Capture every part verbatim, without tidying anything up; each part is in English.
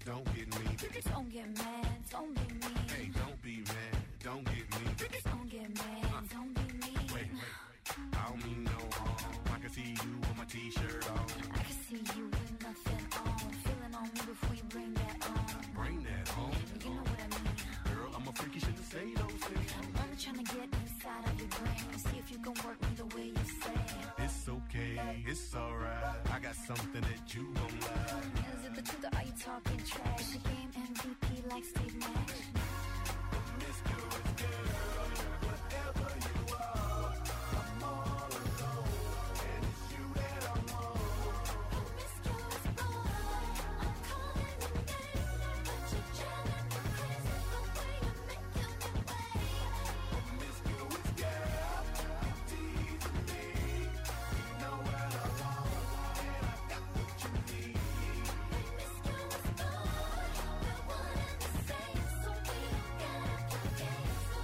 don't get me. Don't get mad, don't be mean. Hey, don't be mad, don't get me. Don't get mad, uh, don't be mean. Wait, wait, wait, I don't mean no harm. I can see you with my t-shirt on. I can see you with nothing on. Feeling on me before you bring that on. Bring that on. You know what I mean. Girl, I'm a freak, you shouldn't say those things. I'm only trying to get inside of your brain. See if you can work me the way you say. It's okay, it's alright. I got something that you gon' like. Is it the truth or are you talking trash? The game M V P like Steve Nash. Promiscuous girl, whatever you are, I'm all alone, and it's you that I want. Promiscuous boy, I'm calling your name, but you're driving me crazy the way you're making me wait. Promiscuous girl, you're teasing me. You know what I want, and I got what you need. Promiscuous boy, we're one and the same, so we don't gotta play games no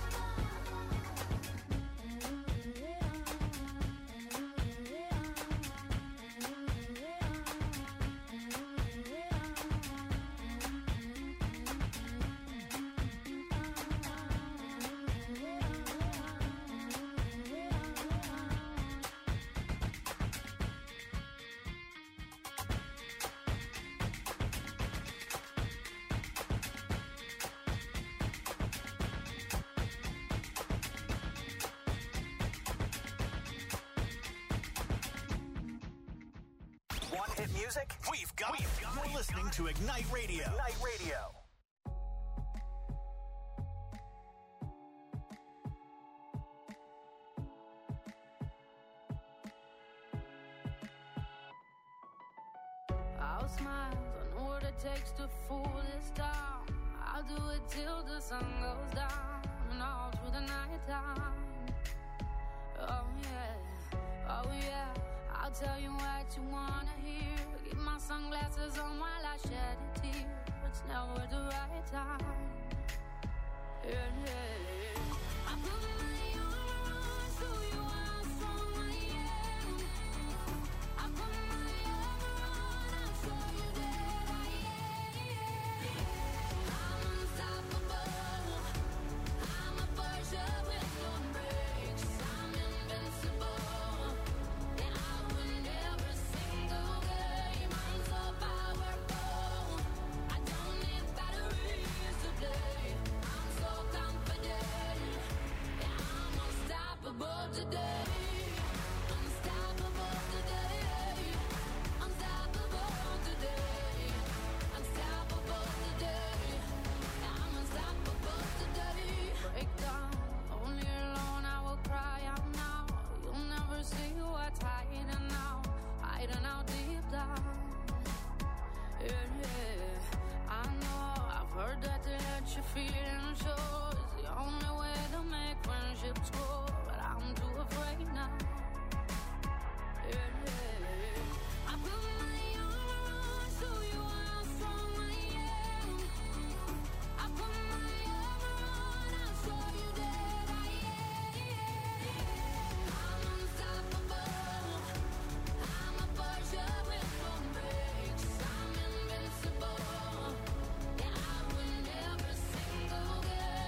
Want hit music? We've got it. You're listening to Ignite Radio. Ignite Radio. I'll smile, I know what it takes to fool this town. I'll do it till the sun goes down and all through the night time. Oh yeah, oh yeah, I'll tell you what you wanna hear. Keep my sunglasses on while I shed a tear. It's never the right time. Yeah, yeah. I put my arms so you are strong, I am. I put my arm on, I'll show you that I am. I'm unstoppable. I'm a Porsche with no brakes. I'm invincible. And I win every single game. I'm so powerful. I don't need batteries to play. I'm so confident. Yeah, I'm unstoppable today. Unstoppable today. Unstoppable today. Unstoppable today. Yeah, I'm unstoppable today. Break down, only alone I will cry out now. You'll never see what's hiding now, hiding out deep down. Yeah, yeah. I know, I've heard that to let you feel and show is the only way to make friendships grow, but I'm too afraid now. Yeah, yeah. I put my armor on so you are how strong I am. I put my armor on, I'll show you that I am. I'm unstoppable. I'm a Porsche with no brakes. I'm invincible. Yeah, I win every single game.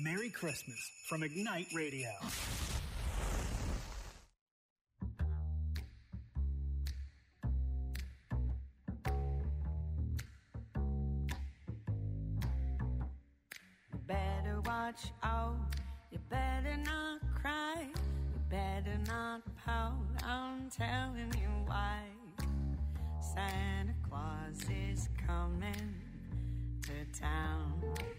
Merry Christmas from Ignite Radio. You better watch out. You better not cry. You better not pout. I'm telling you why. Santa Claus is coming to town.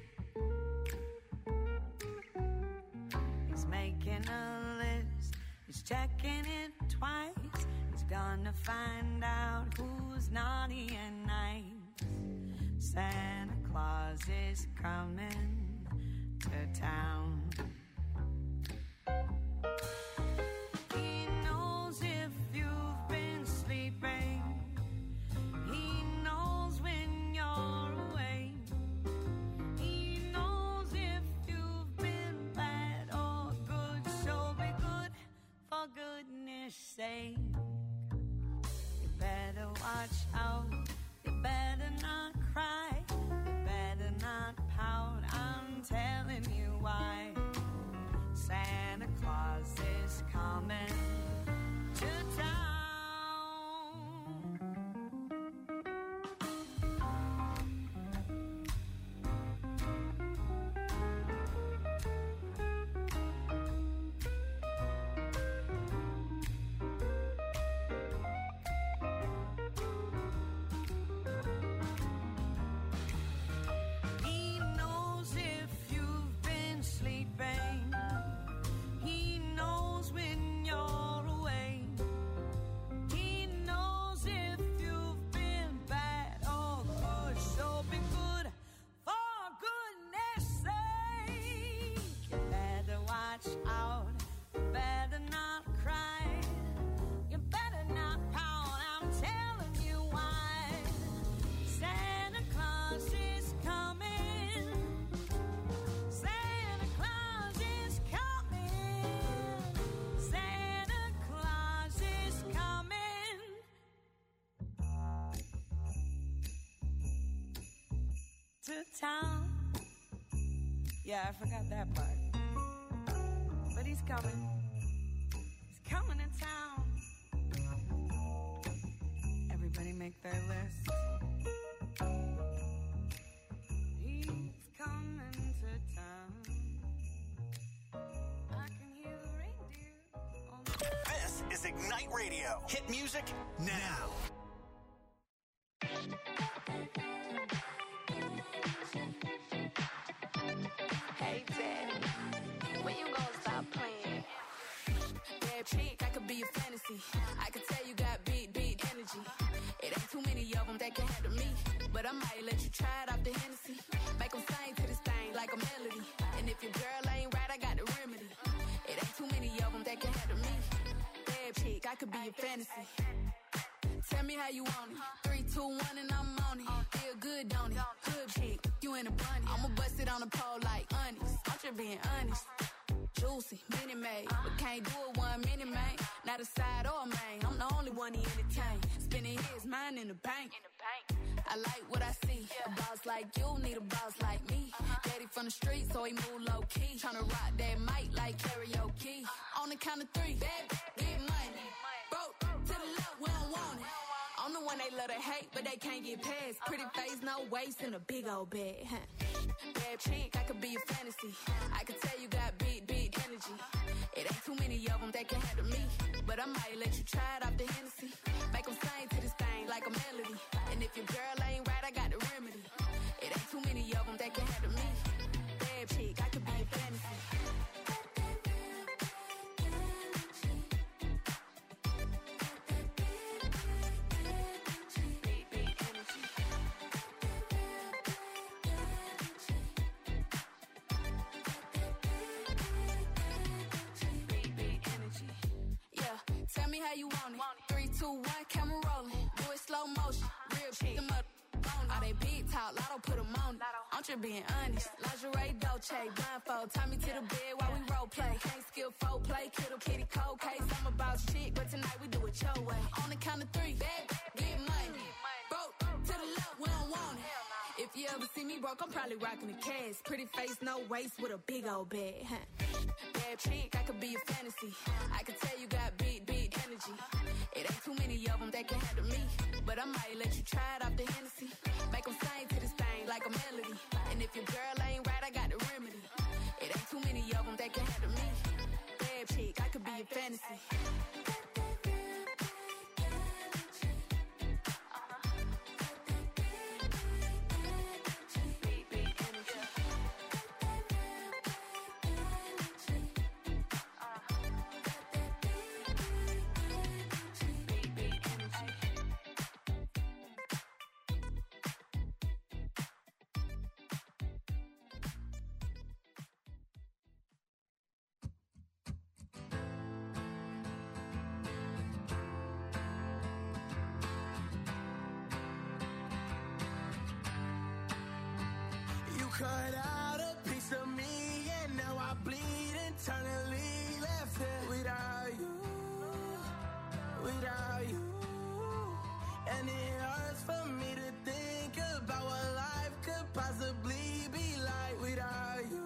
He's making a list. He's checking it twice. He's gonna find out who's naughty and nice. Santa Claus is coming to town. He knows if you've been sleeping. He knows when you're away. He knows if you've been bad or good. So be good, for goodness sake. You better watch out. You better not cry. You better not pout. I'm telling you why. Santa Claus is coming to town. He knows if you've been sleeping. He knows when you're away. He knows if you've been bad or good. So be good, for goodness sake. You better watch out. You better not cry. You better not pout. I'm telling you why. Santa Claus is coming. Santa Claus is coming. Santa Claus is coming to town. Yeah, I forgot that part. But he's coming. He's coming to town. Everybody make their list. He's coming to town. I can hear the reindeer on the This is Ignite Radio. Hit music now. Hey, Daddy, when you gonna stop playing? Bad chick, I could be a fantasy. I could tell you got big, big energy. It ain't too many of them that can handle me. But I might let you try it off the Hennessy. Make them sing to this thing like a melody. And if your girl ain't right, I got the remedy. It ain't too many of them that can handle me. Bad chick, I could be a fantasy. Tell me how you want it. Three, two, one, and I'm on it. Feel good, don't it? Good chick, you in a bunny. I'ma bust it on the pole like honest. I'm just being honest. Juicy, mini made, but can't do it one minute, man. Not a side or a main. I'm the only one he entertain. Spending his mind in the bank. I like what I see. A boss like you need a boss like me. Daddy from the street, so he move low key. Tryna rock that mic like karaoke. On the count of three, baby, get money. Broke to the left, we don't want it. I'm the one they love to hate, but they can't get past. Pretty face, no waist, and a big old bag. Huh. Bad chick, I could be a fantasy. I could tell you got big, big energy. It ain't too many of them that can handle me. But I might let you try it off the Hennessy. Make them sing to this thing like a melody. And if your girl ain't right, I got the remedy. It ain't too many of them that can handle me. Bad chick, I could be a fantasy. Big, big energy. Big, big energy. Yeah, tell me how you want it. Three, two, one, camera rolling. Do it slow motion. Real chick, them up. All they big talk, Lotto put them on it. I'm just being honest. Lingerie, Dolce, blindfold. Tie me to the bed while we role play. Can't skill folk play, kiddo, kitty, cold case. I'm about shit, but tonight we do it your way. On the count of three, bad, get money. Broke to the left, we don't want it. If If you ever see me broke, I'm probably rocking a cast. Pretty face, no waist, with a big old bag. Huh. Bad chick, I could be a fantasy. I could tell you got big, big energy. It ain't too many of them that can handle me. But I might let you try it off the Hennessy. Make them sing to this thing like a melody. And if your girl ain't right, I got the remedy. It ain't too many of them that can handle me. Bad chick, I could be a fantasy. Cut out a piece of me and now I bleed internally. Left here without you, without you. And it hurts for me to think about what life could possibly be like without you,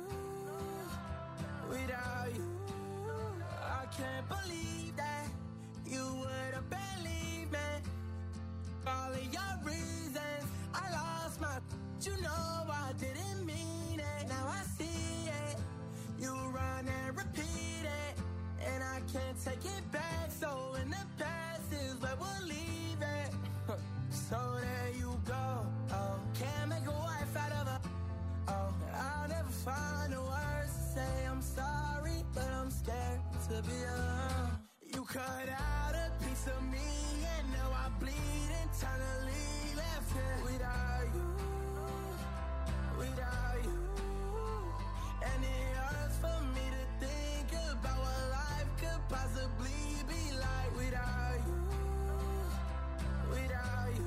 without you. I can't believe that you would have believed me. All of your reasons, I lost my, you know I didn't mean it. Now I see it. You run and repeat it, and I can't take it back. So in the past is where we'll leave it. So there you go. Oh, can't make a wife out of a. Oh, I'll never find the words to say I'm sorry, but I'm scared to be alone. You cut out a piece of me, and now I bleed internally. Left here without you, without you. And it hurts for me to think about what life could possibly be like without you, without you.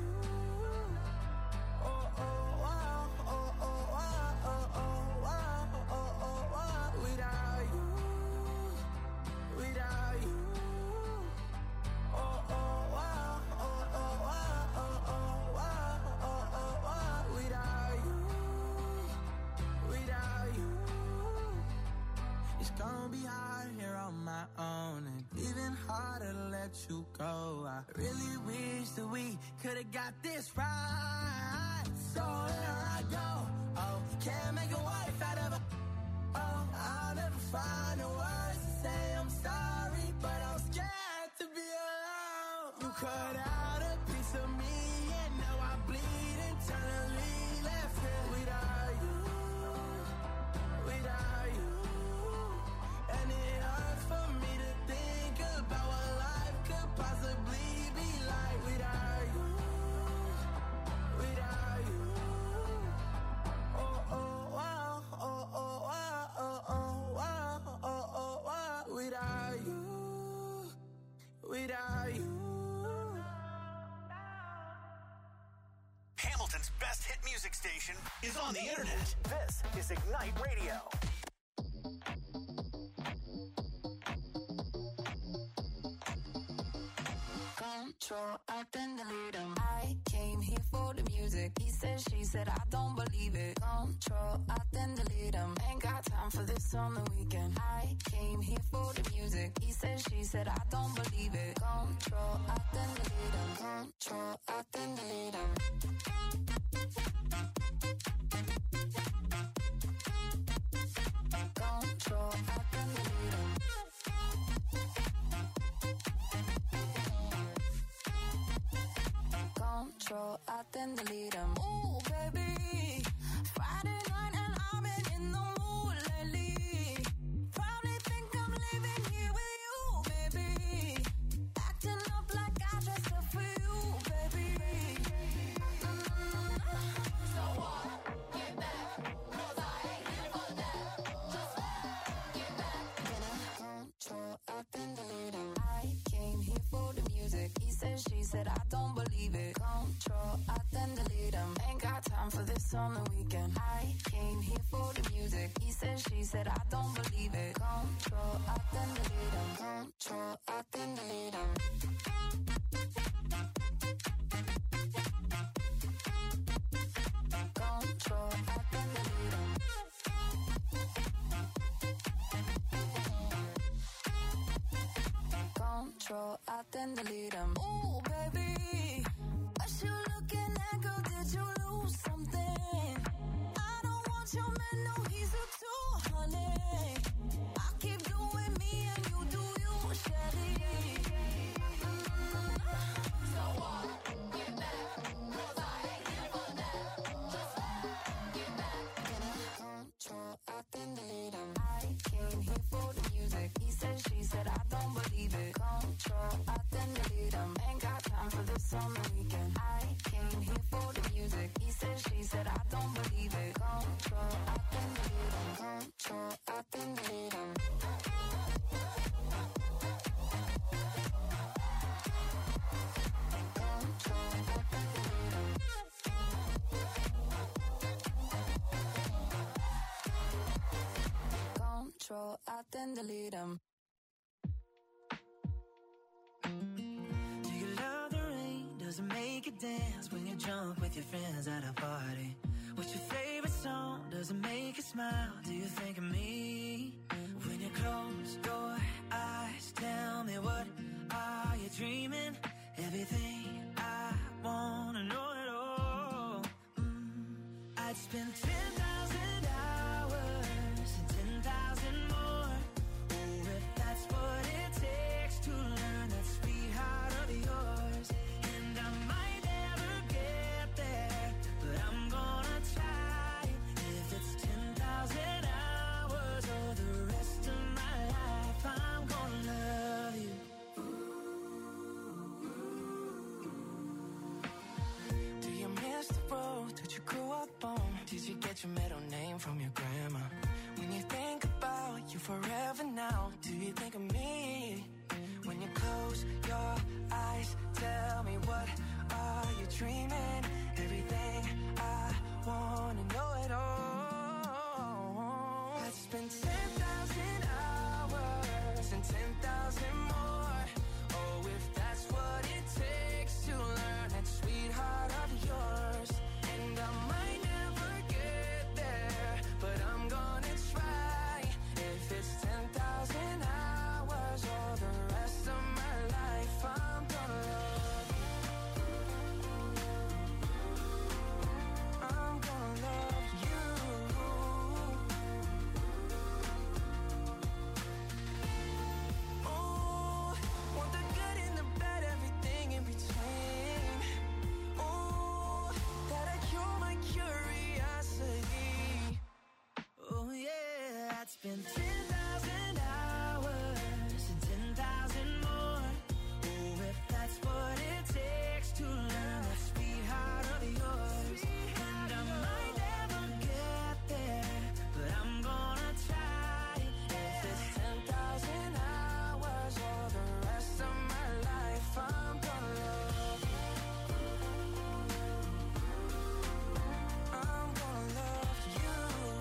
Oh, oh, oh, oh, oh, oh, oh, oh, oh, oh, oh, oh, without you, without you. Oh, oh, oh, oh, oh, oh, oh, oh, oh, oh, oh, without you, without you. It's gonna be hard here on my own, and even harder to let you go. I really wish that we could've got this right. So here I go. Oh, can't make a wife out of a. Oh, I'll never find the words to say I'm sorry, but I'm scared to be alone. You cut out a piece of me, and now I bleed internally. Left here without you, without you. And it hurts for me to think about what life could possibly be like without you, without you. Oh, oh, oh, oh, oh, oh, oh, oh, oh, oh, oh, without you, without you. Hamilton's best hit music station is on the internet. This is Ignite Radio. Control, I then delete him. I came here for the music. He said, she said, I don't believe it. Control, I then delete him. Ain't got time for this on the weekend. I came here for the music. He said, she said, I don't believe it. Control, I then delete him. Control, I then delete him. Control, I then delete him. Control, I then delete him. Ooh, baby, Friday night and I've been in the mood lately. Probably think I'm living here with you, baby. Acting up like I dressed up for you, baby. Mm-hmm. So what? Get back, 'cause I ain't here for that. Just get back. Then I control, I then delete him. I came here for the music. He said, she said, I don't believe it. Control, I then delete him. Ain't got time for this on the weekend. I came here for the music. He said, she said, I don't believe it. Control, I then delete him. Control, I then delete him. Control, then delete them. Ooh, baby, what you looking at, girl? Did you lose something? I don't want your man, no, he's a two, honey. I keep doing me and you do you, Shelly. Mm. So what? Get back, 'cause I ain't here for that. Just get back. Control, I then delete him. I came here for the music. He said, she said, I don't believe it. Control, I then delete him. Ain't got time for this on the weekend. I came here for the music. He said, she said, I don't believe it. Control, I then delete him. Control, I then delete him. Control, I then delete him. Do you love the rain? Does it make you dance when you jump with your friends at a party? What's your favorite song? Does it make you smile? Do you think of me? When you close your eyes, tell me, what are you dreaming? Everything I wanna know it all. Mm. I'd spend ten thousand hours and ten thousand more. Oh, if that's what it takes to learn that sweet heart of yours. And I might never get there, but I'm gonna try. If it's ten thousand hours or the rest of my life, I'm gonna love you. Do you miss the road that you grew up on? Did you get your middle name from your grandma? When you think about you forever now, do you think of me? When you close your eyes, tell me, what are you dreaming? Everything I wanna know it all. I'd spend ten thousand hours and ten thousand more. Oh, if that's what it takes to learn that sweetheart of yours. And I might never get there, but I'm gonna try. If it's ten thousand hours or the rest of my life, I'm gonna love you. I'm gonna love you. Oh, want the good and the bad, everything in between. Oh, that'll cure my curiosity. Oh yeah, I'd spend ten thousand hours and ten thousand more. Oh, if that's what it takes to learn that sweetheart of yours. And I might never get there, but I'm gonna try. If it's ten thousand hours or the rest of my life, I'm gonna love you. I'm gonna love you.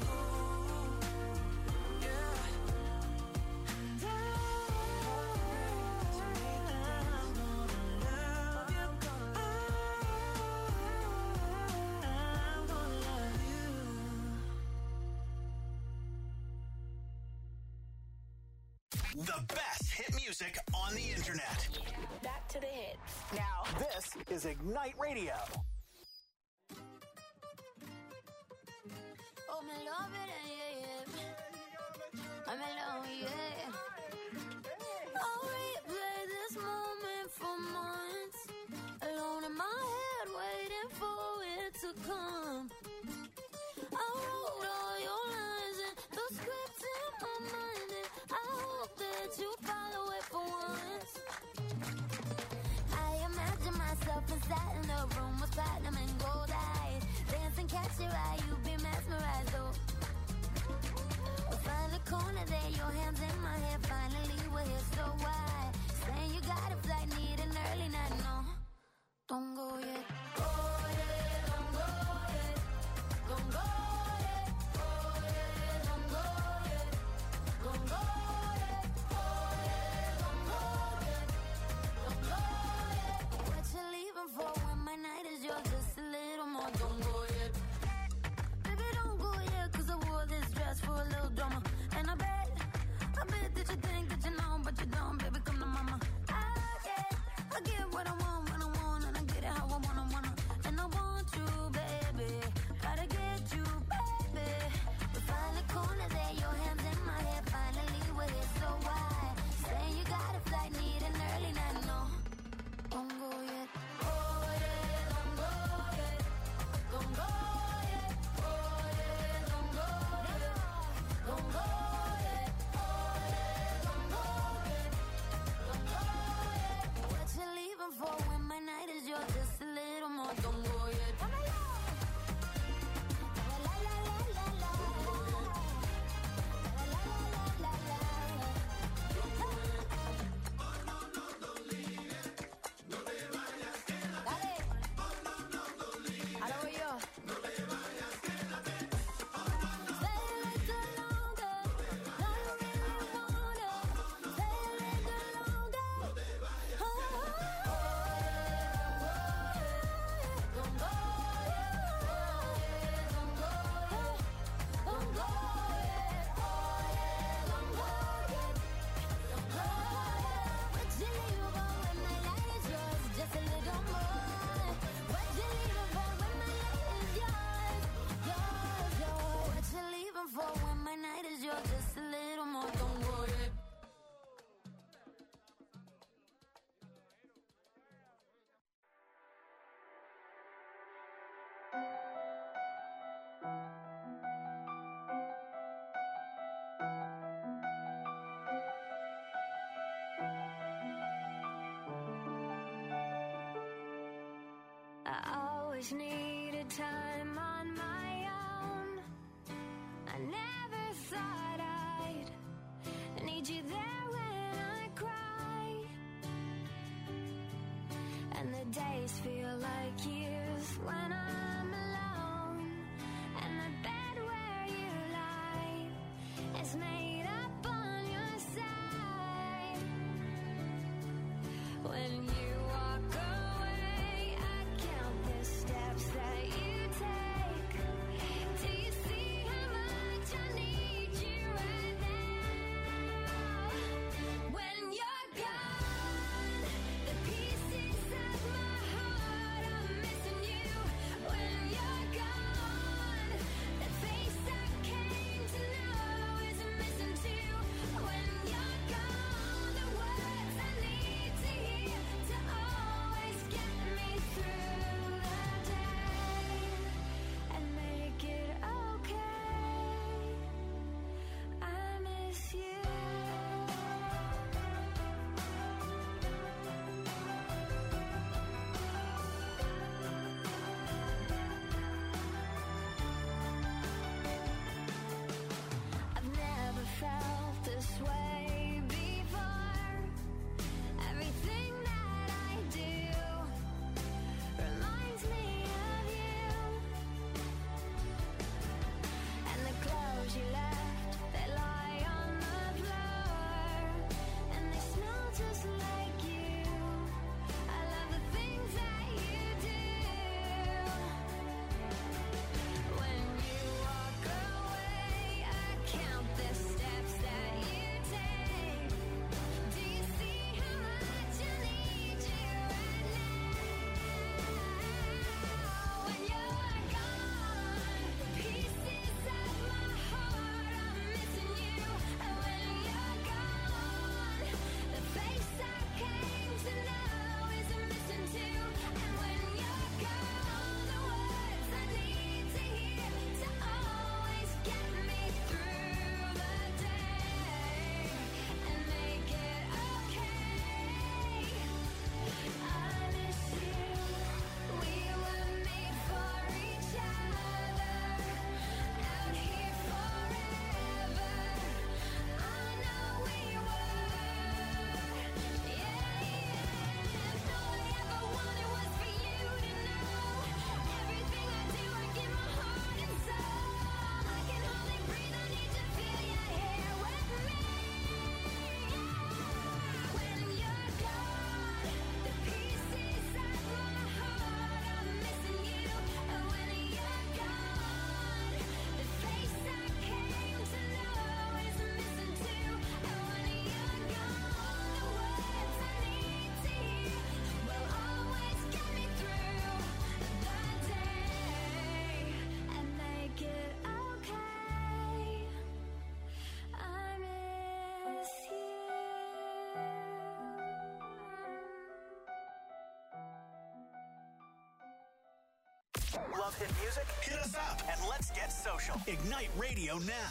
Yeah. And I, I'm gonna love you. I'm gonna love you. The best hit music on the internet. Back to the hits. Now, this is Ignite Radio. Oh, me love it, yeah, yeah. I'm in love, yeah. I'll replay this moment for months. Alone in my head, waiting for it to come. I wrote all your lines and the script in my mind, and I hope that you follow it for once. I imagine myself inside in a room with platinum and gold eyes. Dance and catch your eye, you be mesmerized, oh. We'll find a corner there, your hands in my hair. Finally, we're here, so why? I always needed time on my own. I never thought I'd need you there when I cry. And the days feel like years when I'm alone. And the bed where you lie is made up on your side. When you walk away, I count the steps that you take. Do you see how much I need you right now? When you're gone, the pieces of my heart are missing you. When you're gone, the face I came to know is missing too. When you're gone, the words I need to hear to always get me through the day and make it okay. I miss you. I've never felt this way before. Everything that I do reminds me of you. And the clothes you left, they lie on the floor. And they smell just like you. I love the things that you do. When you walk away, I count the steps that you take. Do you see how much I need you right now? When you're gone, the pieces of my heart are missing you. And when you're gone, the face I came to know is missing too. And when you're gone, the words I need to hear to always get me through the day and make it okay. I miss you. We were made for each other. Out here forever. I know we were. Yeah, yeah. And all I ever wanted was for you to know. Everything I do, I give my heart and soul. I can hardly breathe. I need to feel your hair with me. When you're gone, the pieces of my heart are missing you. And when you're gone, the face I came to know is missing too. And when you're gone, the words I need to hear will always get me through the day and make it okay. I miss you. Love hit music? Hit us up and let's get social. Ignite Radio now.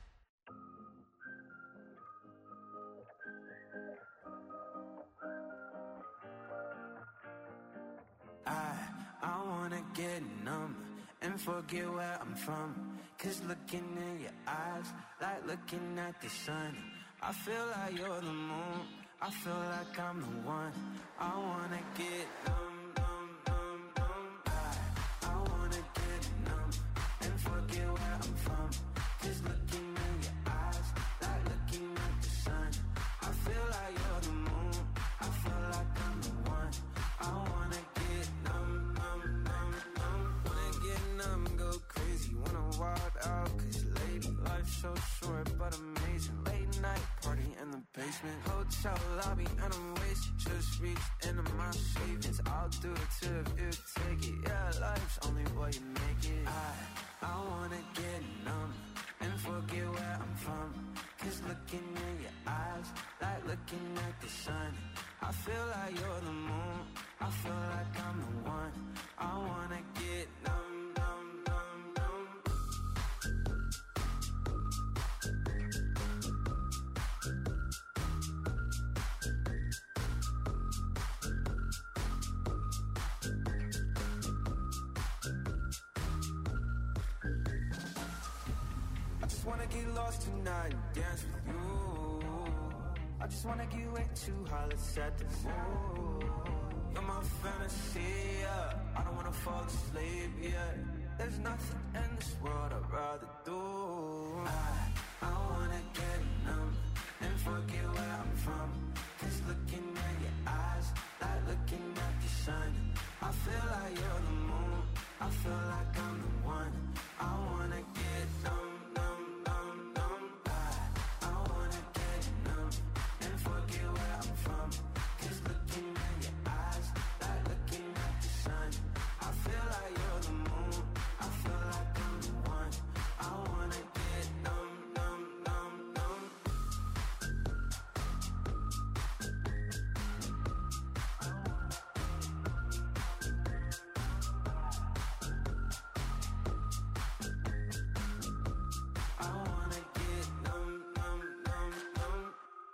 I, I wanna get numb and forget where I'm from. Cause looking in your eyes, like looking at the sun. I feel like you're the moon, I feel like I'm the one. I wanna get numb, numb, numb, numb. I, I wanna get numb and forget where I'm from. Cause looking in your eyes, like looking at the sun. I feel like you're the moon, I feel like I'm the one. I wanna get numb, numb, numb, numb. Wanna get numb, go crazy, wanna wild out. Cause lady, life's so short but amazing. Late night party in the basement, hotel lobby and I'm wasted. Just reached into my savings, I'll do it too if you take it. Yeah, life's only what you make it. I, I wanna get numb and forget where I'm from. Cause looking in your eyes, like looking at the sun. I feel like you're the moon, I feel like I'm the one. I wanna get numb, numb. wanna get lost tonight and dance with you. I just wanna get way too high, let's set the mood. You're my fantasy, yeah. I don't wanna fall asleep, yeah. There's nothing in this world I'd rather do. I, I wanna get numb and forget where I'm from. Cause looking at your eyes, like looking at the sun. I feel like you're the moon, I feel like I'm the one. I wanna get numb, numb, numb, numb. I, I wanna get numb and forget where I'm from. Cause looking at your eyes, like looking at the sun. I feel like you're the moon, I feel like I'm the one. I wanna get numb, numb, numb, numb. I wanna get numb, numb, numb, numb.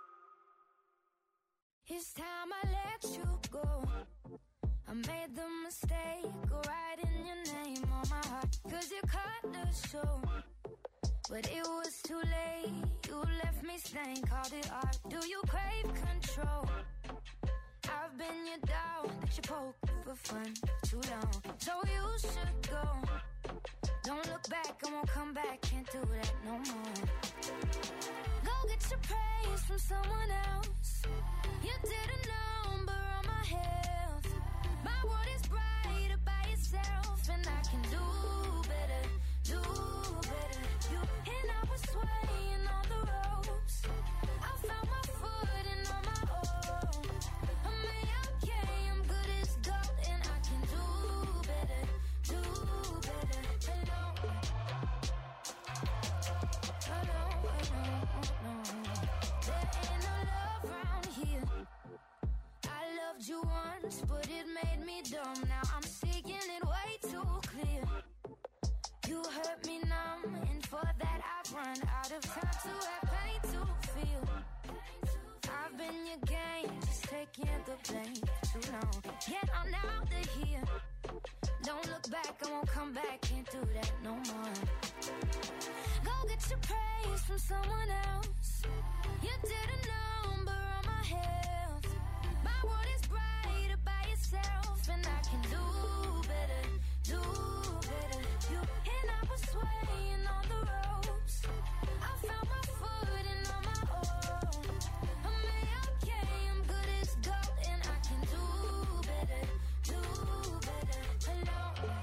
It's time I let you go. I made the mistake of writing your name on my heart. Cause you cut the show, but it was too late. You left me stained, called it art. Do you crave control? I've been your dog that you poke for fun too long. So you should go. Don't look back, I won't come back. Can't do that no more. Go get your praise from someone else. You did a number on my health. My world is brighter by yourself, and I can do better, do better. You and I was swaying on the ropes. I found my footing on my own. I'm okay, I'm good as gold, and I can do better, do better. Hello, hello, hello, hello. There ain't no love around here. I loved you once, but it made me dumb. Now I'm seeing it way too clear. You hurt me numb, and for that I've run out of time to have pain to feel. I've been your game, just taking the blame too long. Yet I'm out of here. Don't look back, I won't come back. Can't do that no more. Go get your praise from someone else. You did a number on my health. My world is brighter by yourself, and I can do better, do better. You and I was swaying on the ropes. I found my footing on my own. I'm okay, I'm good as gold, and I can do better, do better. Hello.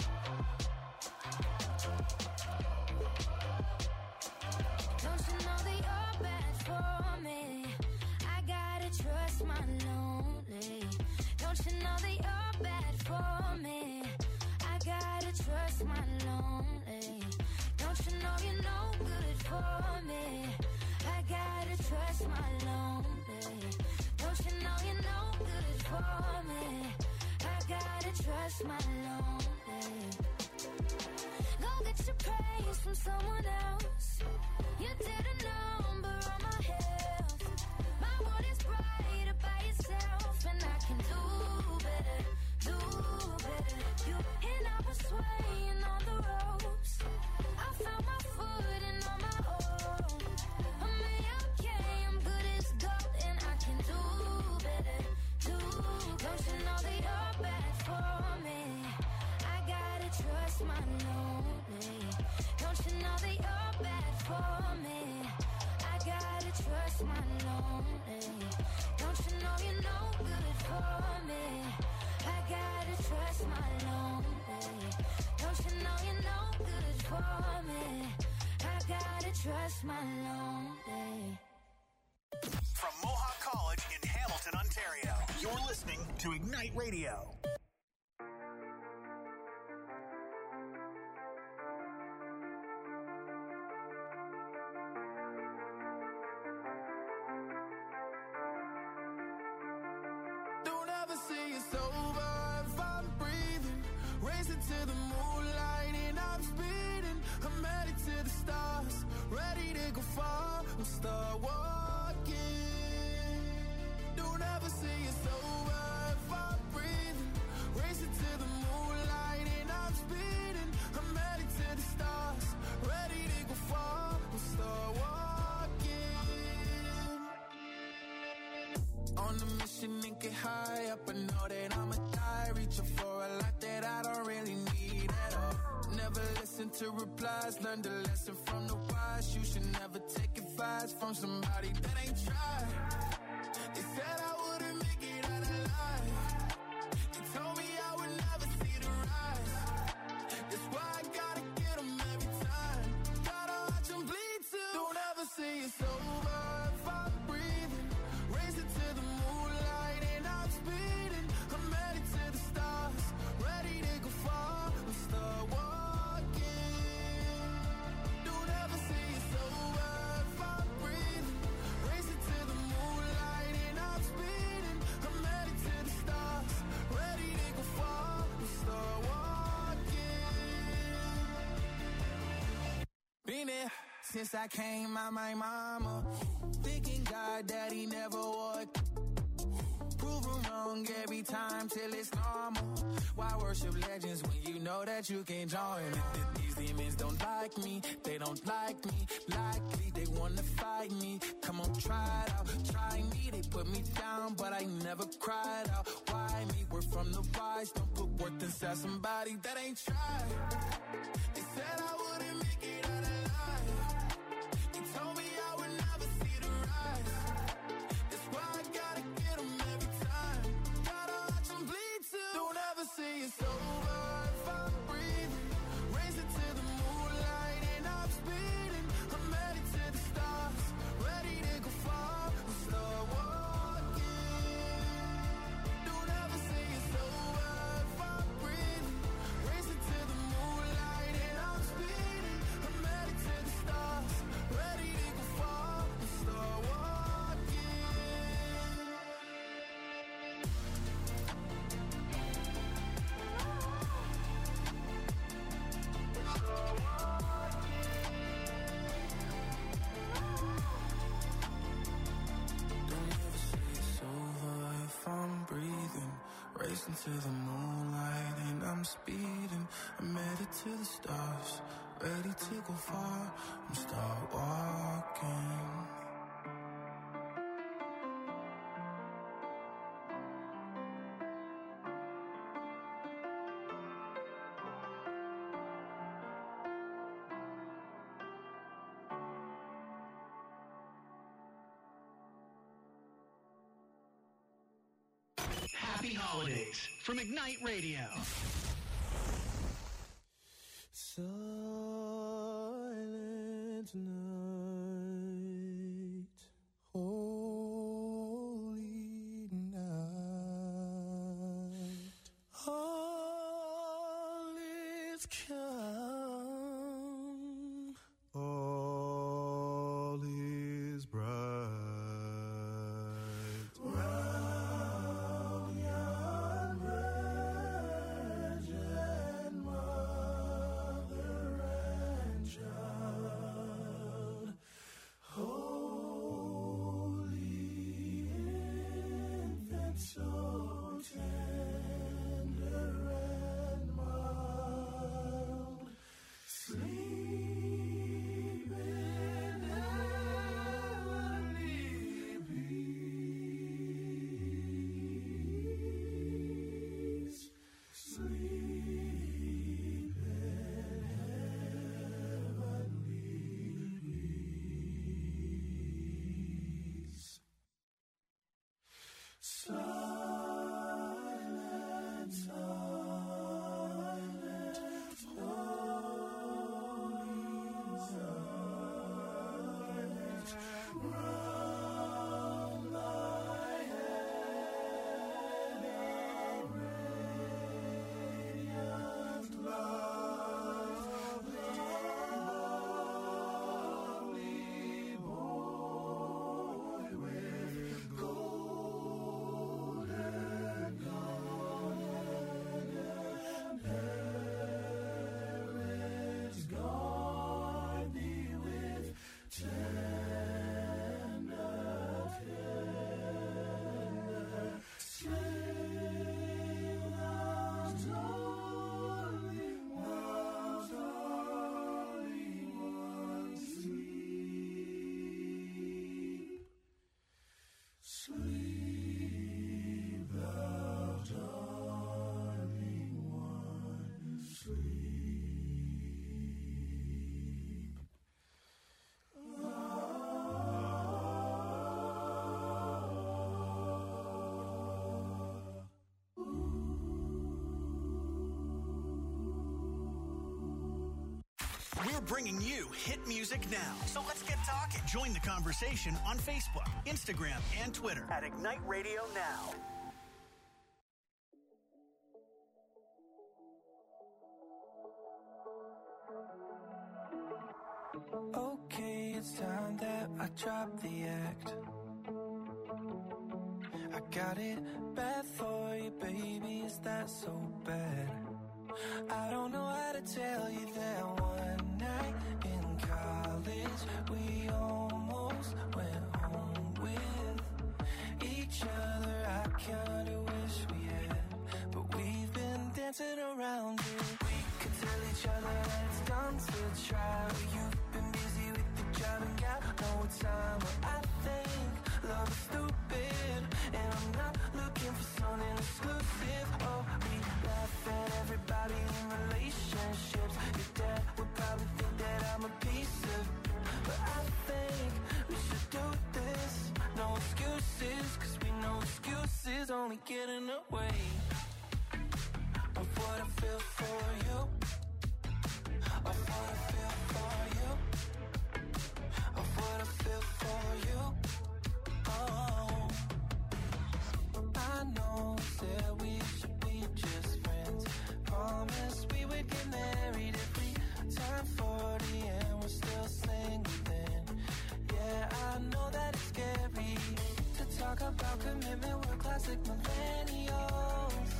Don't you know that you're bad for me? I gotta trust my lonely. Don't you know that you're bad for me? I gotta trust my lonely. Don't you know you're no good for me? I gotta trust my lonely. Don't you know you're no good for me? I gotta trust my lonely. Go get your praise from someone else. You did a number on my health. My world is brighter by yourself, and I can do better, do better. You and I was swaying on the ropes. I found my footing on my own. I'm okay, I'm good as gold, and I can do better, do better. Don't you know that you're bad for me? I gotta trust my lonely. Don't you know that you're bad for me? I gotta trust my lonely. Don't you know you're no good for me? I gotta trust my lonely. Don't you know you're no good for me? I gotta trust my lonely. From Mohawk College in Hamilton, Ontario, you're listening to Ignite Radio. Don't ever say it's over if I'm breathing. Racing to the moonlight and I'm speeding. I'm headed to the stars, ready to go far. We'll start walking. Don't ever say it's over if I'm breathing. Racing to the moonlight and I'm speeding. I'm headed to the stars, ready to go far. We'll start get high up, I know that I'ma die. Reaching for a lot that I don't really need at all. Never listen to replies, learn the lesson from the wise. You should never take advice from somebody that ain't tried. They said I wouldn't make it out alive. They told me I would never see the rise. That's why I gotta get them every time. Gotta watch them bleed too. Don't ever say it's over if I'm breathing. Raise it to the moonlight and I'm speeding. I'm headed to the stars, ready to go far and start walking. Don't ever say it's over if I'm breathing. Raise it to the moonlight and I'm speeding. I'm headed to the stars, ready to go far and start walking. Been there since I came out my mama. Thinking God that he never would. Proven wrong every time till it's normal. Why worship legends when you know that you can join? These demons don't like me, they don't like me. Likely they wanna fight me. Come on, try it out, try me. They put me down, but I never cried out. Why me? We're from the wise. Don't put worth inside somebody that ain't tried. They said I wouldn't make it out alive. They told me I would never see the rise. That's why I gotta get them every time. Gotta watch them bleed too. Don't ever say it's over if I'm breathing. Raise it to the moonlight and I'm speeding. I'm headed to the stars, ready to go far and start walking. Don't ever say it's over if I'm breathing. Raise it to the moonlight and I'm speeding. I'm headed to the stars, ready to go far and start walking. Don't ever say it's over if I'm breathing. Racing to the moonlight and I'm speeding. I'm headed to the stars, ready to go far and start walking. Happy holidays from Ignite Radio. Silent night, holy night, all is calm, all is bright. Round yon virgin mother and child, holy infant, so tender and mild. We're bringing you hit music now. So let's get talking. Join the conversation on Facebook, Instagram, and Twitter at Ignite Radio Now. Okay, it's time that I drop the act. I got it bad for you, baby, is that so bad? I don't know how to tell you that one night in college we almost went home with each other. I kinda wish we had, but we've been dancing around it. We could tell each other that it's done to try. You've been busy with the job and got no time. But I think love is stupid, and I'm not looking for something exclusive. Oh, we laugh at everybody in relationships. Your dad would probably think that I'm a piece of, but I think we should do this. No excuses, cause we know excuses only get in the way of what I feel for you, of what I feel for you, of what I feel for you. Oh, I know that we should be just friends. Promise we would get married if we turn forty and we're still single then. Yeah, I know that it's scary to talk about commitment, we're classic millennials.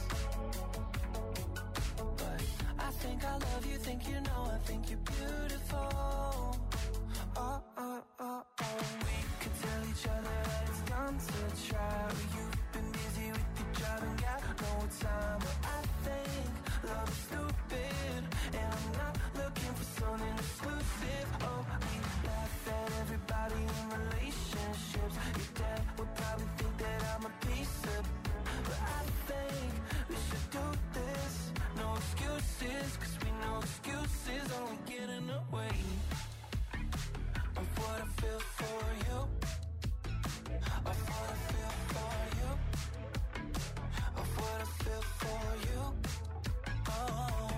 But I think I love you, think you know, I think you're beautiful. Oh, oh, oh, oh. We could tell each other that it's done to try. You've been busy with your job and got no time. But I think love is stupid, and I'm not looking for something exclusive. Oh, we laugh at everybody in relationships. Your dad would probably think that I'm a piece of, but I think we should do this. No excuses, cause we know excuses only get in the way of what I feel for you, of what I feel for you, of what I feel for you. Oh,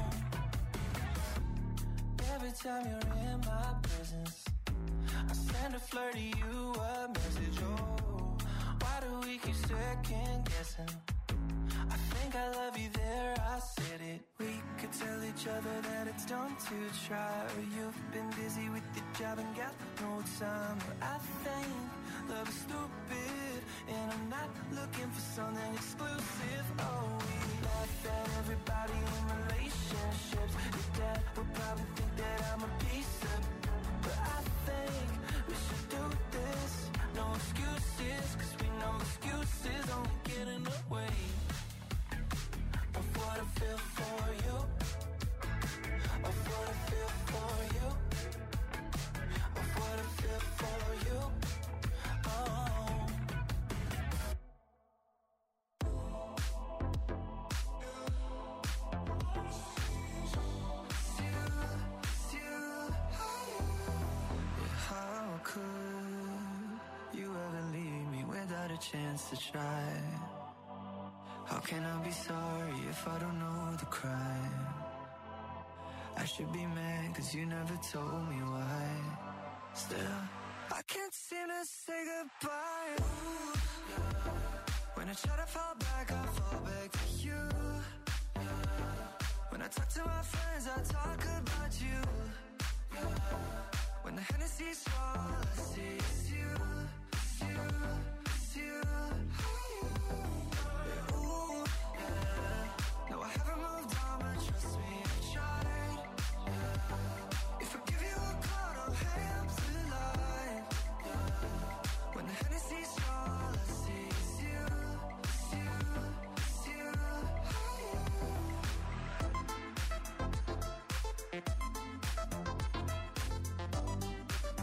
every time you're in my presence, I send a flirt to you a message. Oh, why do we keep second guessing? I think I love you there, I said it. We could tell each other that it's done to try. You've been busy with the job and got no time. But I think love is stupid, and I'm not looking for something exclusive. Oh, we laugh at everybody in relationships. Your dad would probably think that I'm a piece of, but I think we should do this. No excuses, cause we know excuses only get in the way of what I feel for you, of what I feel for you, of what I feel for you. Oh, it's you, it's you. Yeah, how could you ever leave me without a chance to try? How can I be sorry if I don't know the crime? I should be mad cause you never told me why. Still, I can't seem to say goodbye. Ooh, yeah. When I try to fall back, I fall back to you. Yeah. When I talk to my friends, I talk about you. Yeah. When the Hennessy's all I see is you, it's you, it's you. No, I haven't moved on, but trust me, I've tried. Yeah. If I give you a call, I'll hang up the line. Yeah. When the Hennessy's all I see is you, it's you, it's you.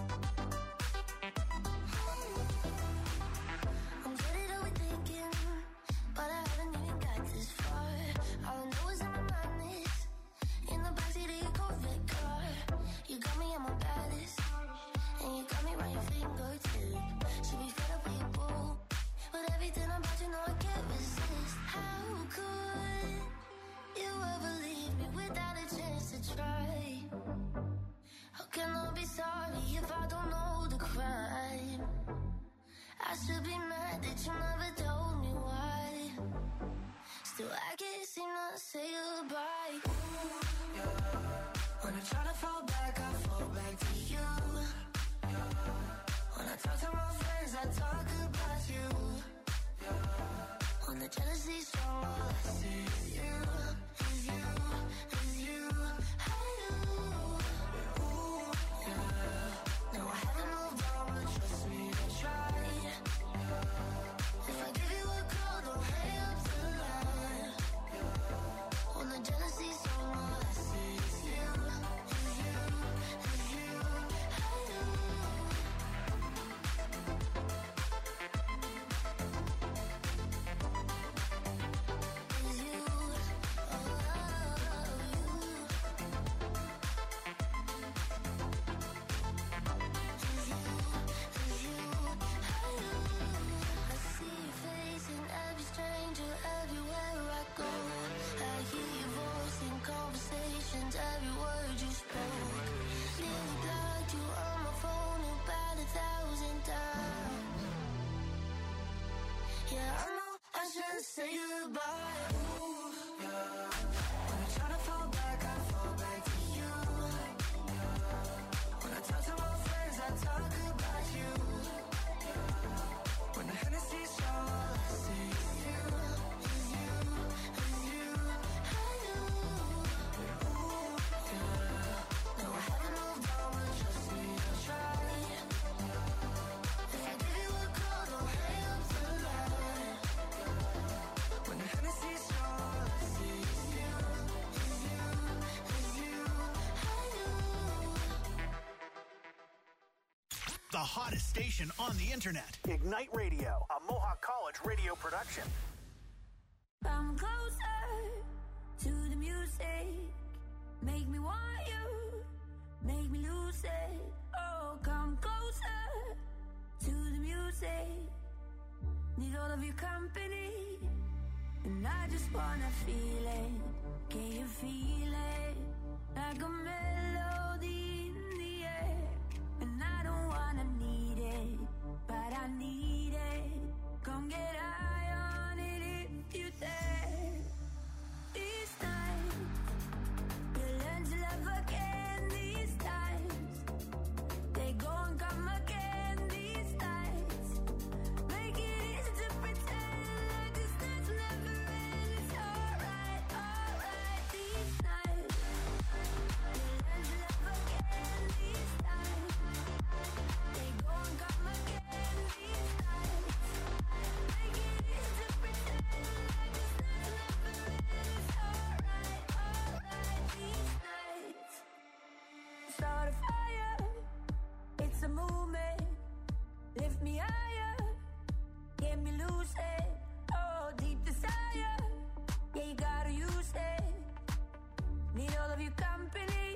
I'm getting overthinking. hottest station on the internet. Ignite Radio, a Mohawk College radio production. Come closer to the music. Make me want you. Make me lose it. Oh, come closer to the music. Need all of your company. And I just wanna feel it. Can you feel it? Like a melody in the air. And I don't wanna need it, but I need it. Come get high on it if you dare. These nights, you learn to love again. These times, they go and come again. These nights, make it easy to pretend like this night's never end. It's alright, alright. These nights, you learn to love again. These times, they go and come again. These nights, make it easy to pretend like this night's never end. It's alright, alright. These nights, start a fire. It's a movement. Lift me higher. Get me loose it. Oh, deep desire. Yeah, you gotta use it. Need all of your company.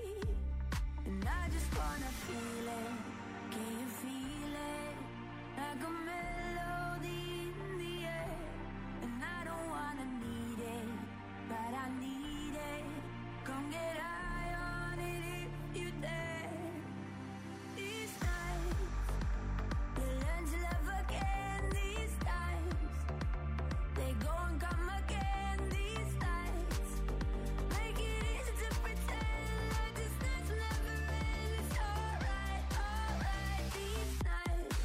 And I just wanna feel it. Can you feel it? Like a melody in the air. And I don't wanna need it, but I need it. Come get high on it if you dare. These nights, you learn to love again. These times, they go and come again. These nights, make it easy to pretend like this night's never end. It's alright, alright. These nights,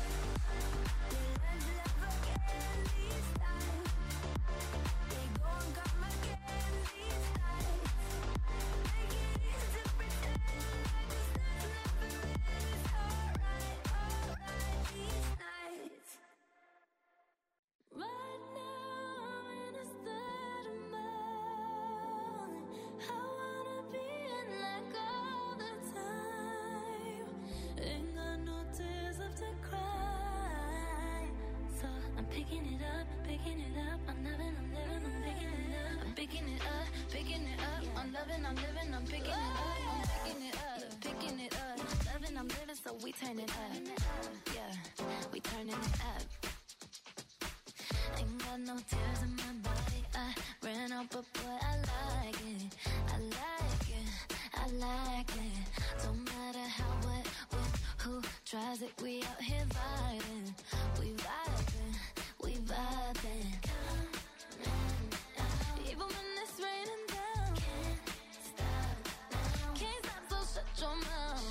you learn to love again. These times, they go and come again. These nights, make it easy to pretend like this night's never end. It's alright, alright. These nights. Right now I'm in a state of mind. I wanna be in like all the time. Ain't got no tears left to cry. So I'm picking it up, picking it up. I'm loving, I'm living, I'm picking it up. I'm picking it up, picking it up. I'm loving, I'm living, I'm picking it up. I'm picking it up, picking it up. Loving, I'm living, so we turn it up. Yeah, we turning it up. Ain't got no tears in my body. I ran out, but boy, I like it. I like it. I like it. Don't matter how, what, when, who tries it. We out here vibing. We vibing. We vibing. Even when it's raining down. Can't stop now. Can't stop, so shut your mouth.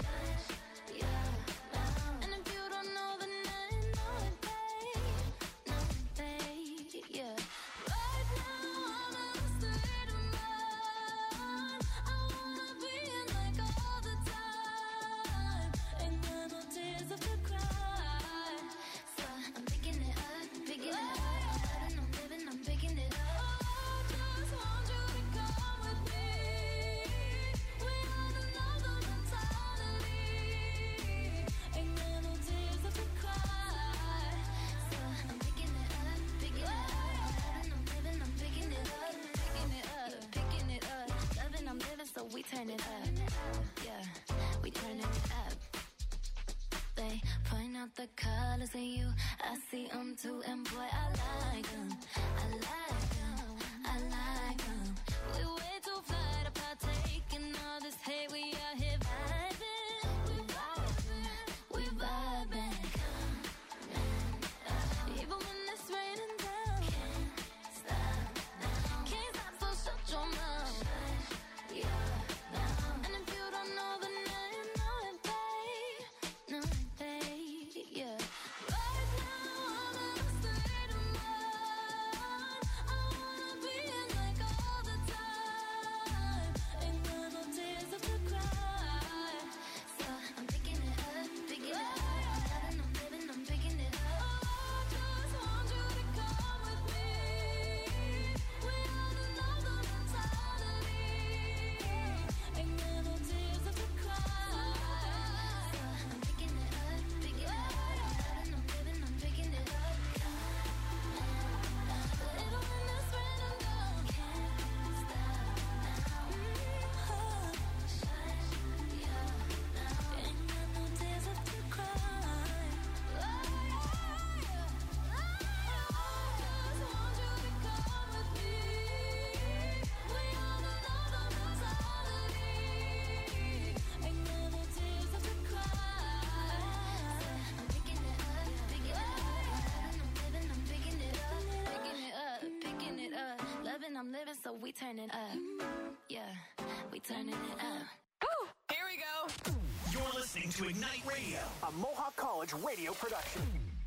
And if you don't know, then I know it, babe. Know it, babe. Yeah. Right now I'm in a state of mind. I wanna be in like all the time. Ain't got no tears left to cry. So I'm picking it up, picking it up. I'm loving, I'm living, I'm picking it up. I just want you to come with me. We have another mentality. Ain't got no tears left to cry. So I'm picking it up, picking it up. I'm loving, I'm living, I'm picking it up, picking it up, picking it up. Loving, I'm living, so we turn it up. Yeah, we turning it up. They point out the colors in you. I see them too, and boy, I like them. I like them. I like them. We way too fly to partake in all this hate. We out here vibing. We vibing. We vibing. Even when it's raining down. Can't stop now. Can't stop, so shut your mouth. And if you don't know, then I know it, babe. Know it, babe. Yeah. Right now I'm in a state of mind. I wanna be in like all we turning up. Yeah, we turning it up. Woo! Here we go. You're listening to Ignite Radio, a Mohawk College radio production.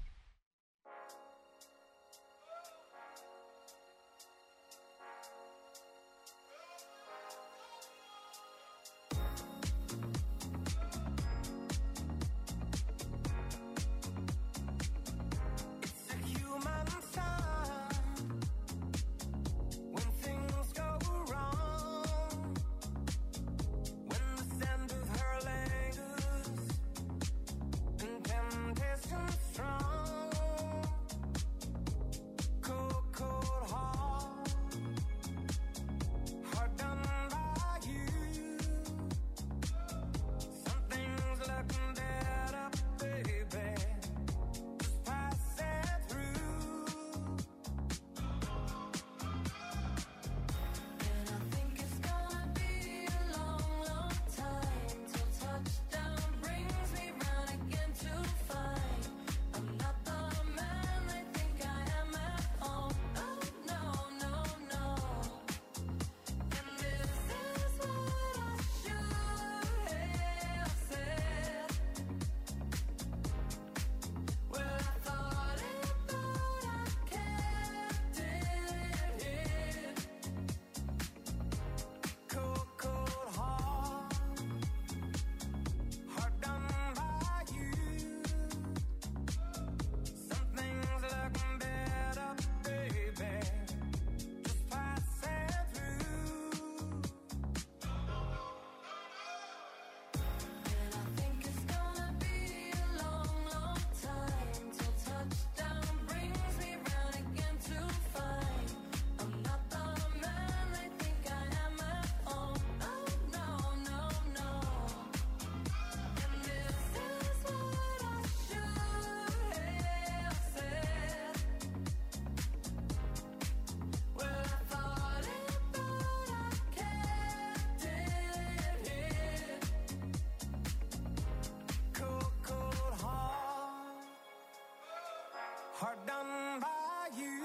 Hard done by you.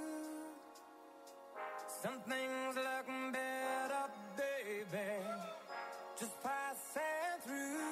Some things look better, baby, just passing through.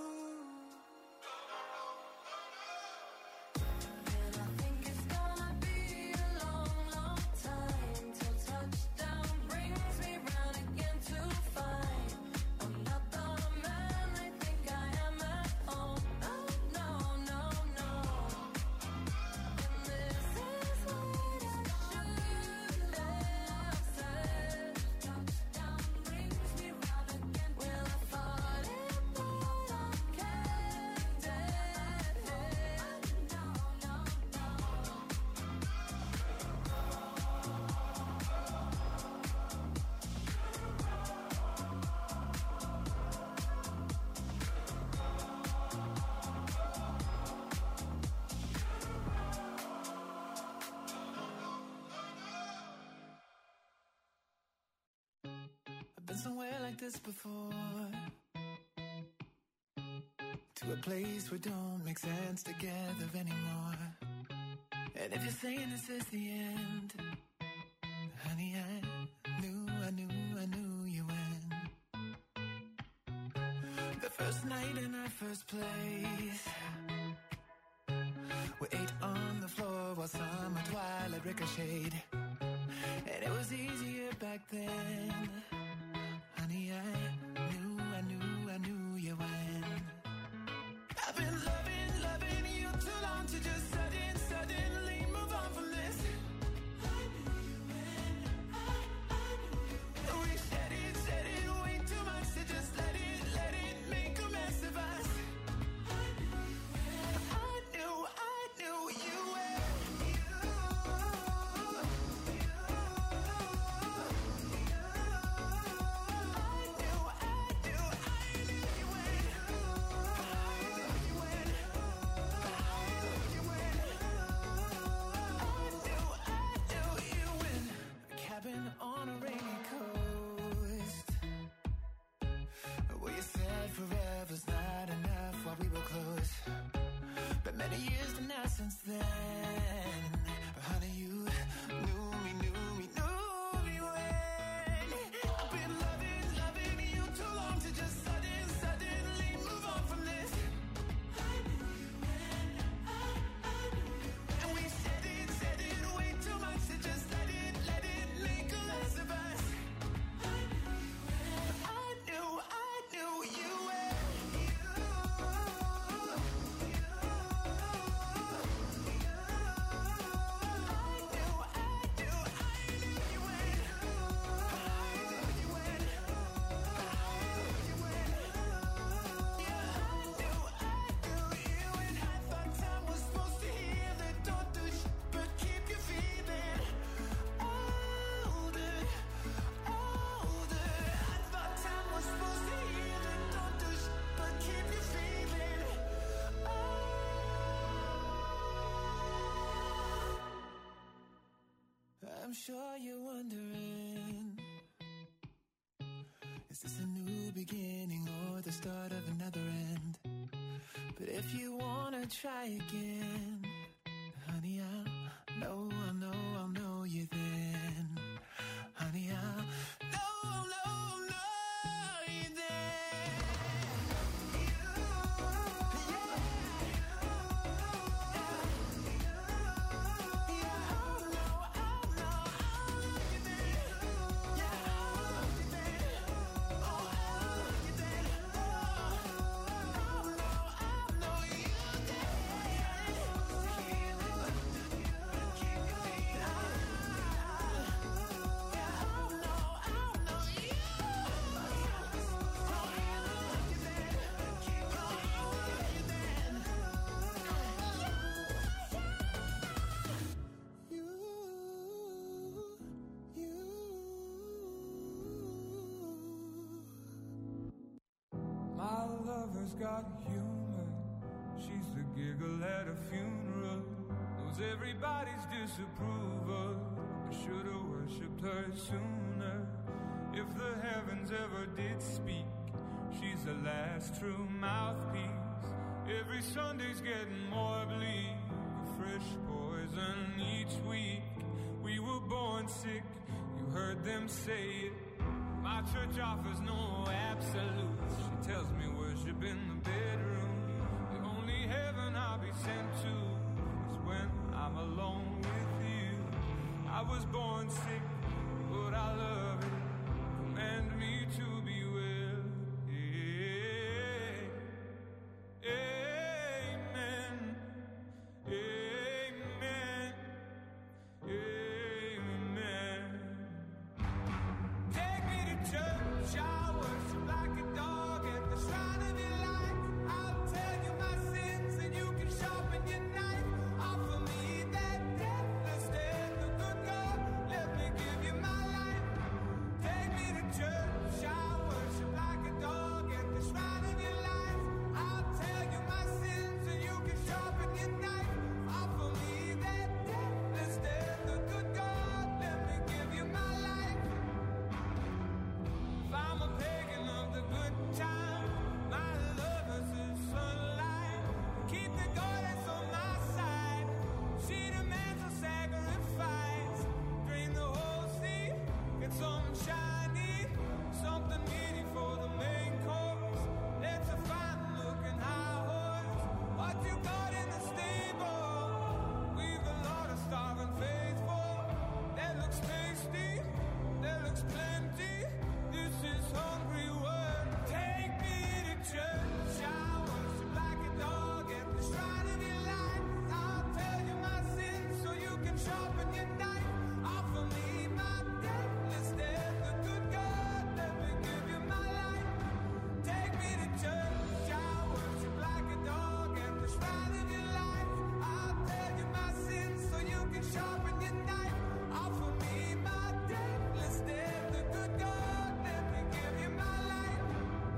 Been somewhere like this before, to a place where don't make sense together anymore. And if you're saying this is the end, honey, I knew, I knew, I knew you when the first night in our first place, we ate on the floor while summer twilight ricocheted, and it was easier back then. Honey, I knew, I knew, I knew you when I've been loving, loving you too long to just sudden, suddenly move on from this. I knew you when, I, I knew you when. We said it, said it way too much to just let it, let it make a mess of us. I knew you when, I knew, I knew you when. You, you, you. On a rainy coast, where you said forever's not enough while we were close. But many years to now since then, honey, you knew me, knew me, knew me well. sure you're wondering, is this a new beginning or the start of another end? But if you wanna try again, honey, I'll know, I'll know, I'll know you then. Honey, I'll know, I'll know, I'll know you then. Got humor. She's the giggle at a funeral. Knows everybody's disapproval. I should've worshipped her sooner. If the heavens ever did speak, she's the last true mouthpiece. Every Sunday's getting more bleak, a fresh poison each week. We were born sick, you heard them say it. My church offers no absolutes. She tells me worship in the bedroom. The only heaven I'll be sent to is when I'm alone with you. I was born sick,